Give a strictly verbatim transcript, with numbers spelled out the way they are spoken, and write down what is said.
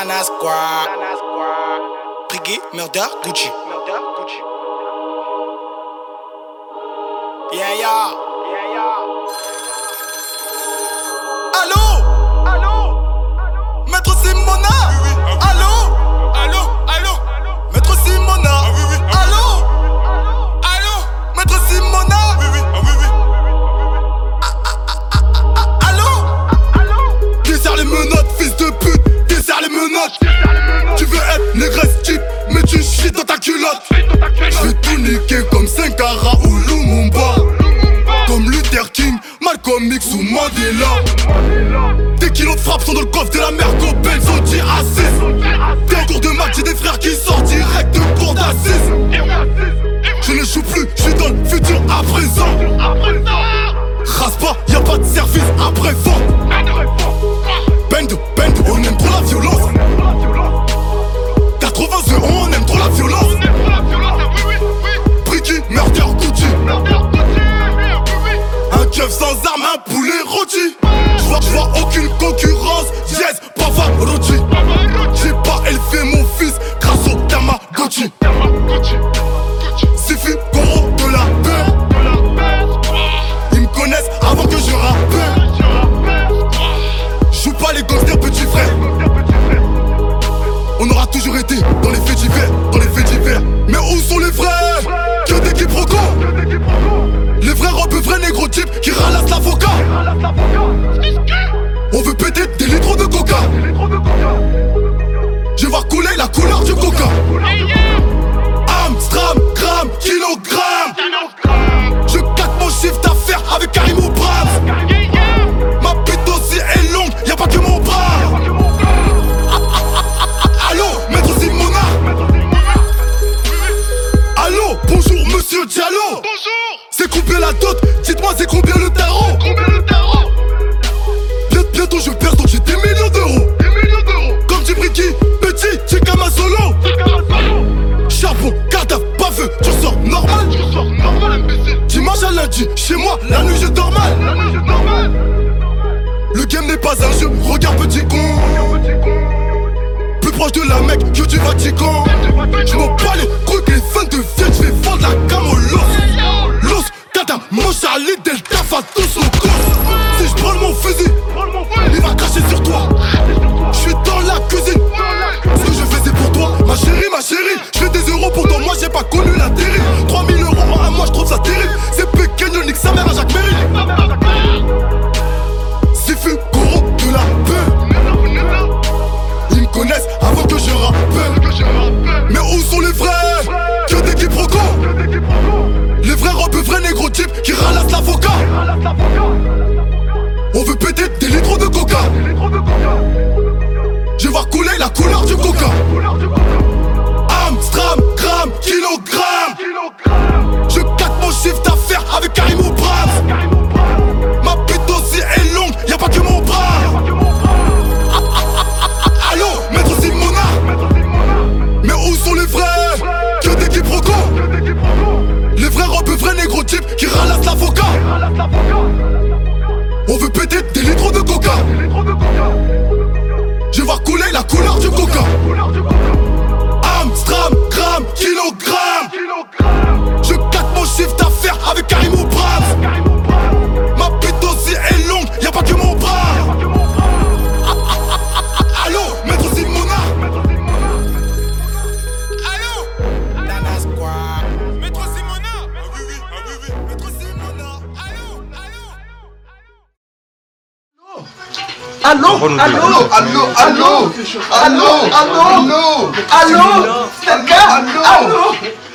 Nana Squad. Priggy, Murder, Gucci. Yeah, yeah. Allô? Allô? Maître Simona? Oui, oui. Ah, oui. Allô? Allô? Allô? Maître Simona? Ah, oui, oui. Ah, Allô? Allô? Maître Simona? Oui, oui. Ah, oui, oui. Allô? Desserre les menottes, fils de pute. Desserre les menottes. Tu veux être négresse type, mais tu chies dans ta culotte. Je vais tout niquer comme Sankara ou Lumumba. Comme Luther King, Malcolm X ou Mandela. Des kilos de frappe sont dans le coffre de la mère Copel, Zodi assise. T'es en cours de maths, j'ai des frères qui sortent direct de cours d'assises. Je ne joue plus, je suis dans le futur à présent. Rase pas, y'a pas de service après vente. Bend, bend, on aime trop la violence. quatre-vingts euros, on aime trop la violence. Priggy, Murder, Gucci. Un keuf sans arme, un poulet rôti. J'vois, j'vois aucune concurrence, yes, Pavarotti. J'ai pas élevé mon fils grâce au Tamagotchi. Suffit gros de la peur. Ils me connaissent avant que je rappelle. Joue pas les gangsters, petit frère. On aura toujours été dans les faits divers, dans les faits divers. Mais où sont les vrais? Que des quiproquos. Les vrais robes, vrais négro types qui ralassent l'avocat. On veut péter des litres de coca. Je vais voir couler la couleur du coca. Amstram, gramme, kilogramme. Je capte mon chiffre d'affaires avec Karim ou Bram. Ma bite aussi est longue, y'a pas que mon bras. Allô, Maître Simona. Allô, bonjour Monsieur Diallo. C'est combien la dot? Dites-moi c'est combien le tarot? Bien- Bientôt je perds donc j'ai des millions d'euros. Comme dit Bricky, petit, j'ai comme un solo. Charbon, cadavre, baveux, tu sors normal. Dimanche à lundi, chez moi, la nuit je dors mal. Le game n'est pas un jeu, regarde petit con. Plus proche de la Mecque que du Vatican. Je m'en bats les couilles, les fans deviennent, je vais vendre la gamme au los. Los, Tata, mon Charlie, Delta, Fatos, au cos. Si je prends mon fusil, il va cracher sur toi. Je suis dans la cuisine. Ce que je fais c'est pour toi, ma chérie, ma chérie. Je fais des euros pour toi, moi j'ai pas connu la terrible. trois mille euros en un mois, je trouve ça terrible. C'est pequeño, nique sa mère à Jacques Mérine. C'est fait gros de la peur. Ils me connaissent avant que je rappelle. Mais où sont les vrais? Que des quiproquos. Les vrais robes, vrais négro types qui ralassent l'avocat. On veut péter des litres de coca. Je vais voir couler la couleur du coca. Amstram, gramme, kilogramme. Je capte mon chiffre d'affaires avec Karim ou Bram. Ma bite aussi est longue, y'a pas que mon bras. Allô, Maître Simona. Mais où sont les vrais? Que des quiproquos. Les vrais robes, vrais négro types qui ralassent l'avocat. On veut péter des litres de coca. Je vais voir couler la couleur du coca. Amstram, gramme, kilogramme. Je capte mon chiffre d'affaires avec Karim ou Bram. Ma bite aussi est longue, y'a pas que mon bras. Allô, Maître Simona. Allô? Nana Squad. Maître Simona. Ah, oui, oui. Ah, oui, oui. Maître Simona. Allô? Allô? Allô, allô, allô, allô, allô, allô, allô, allô, allô, allô, allô,